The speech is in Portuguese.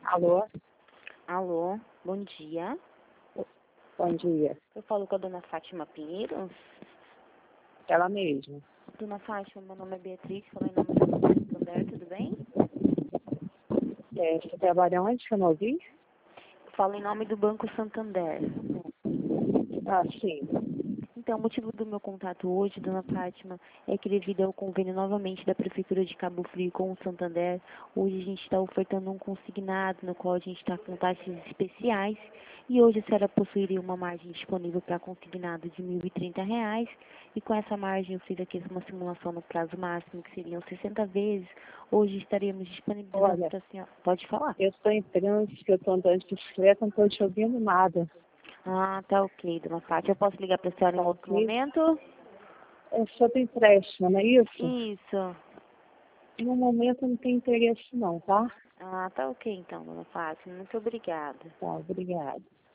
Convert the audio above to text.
Alô? Alô, bom dia. Bom dia. Eu falo com a dona Fátima Pinheiro. Ela mesma. Dona Fátima, meu nome é Beatriz, falo em nome do Banco Santander, tudo bem? Você trabalha onde que eu não ouvi? Eu falo em nome do Banco Santander. Ah, sim. Então, o motivo do meu contato hoje, dona Fátima, é que devido ao convênio novamente da Prefeitura de Cabo Frio com o Santander, hoje a gente está ofertando um consignado, no qual a gente está com taxas especiais, e hoje a senhora possuiria uma margem disponível para consignado de R$ 1.030, e com essa margem eu fiz aqui uma simulação no prazo máximo, que seriam 60 vezes, hoje estaríamos disponibilizando Olha, para a senhora. Pode falar. eu estou em trânsito, eu estou andando de bicicleta, não estou te ouvindo nada. Ah, tá ok, dona Fátima. Eu posso ligar para a senhora em Tá outro ok? momento? É sobre empréstimo, não é isso? Isso. No momento não tem interesse não, tá? Ah, tá ok então, dona Fátima. Muito obrigada. Tá, obrigada.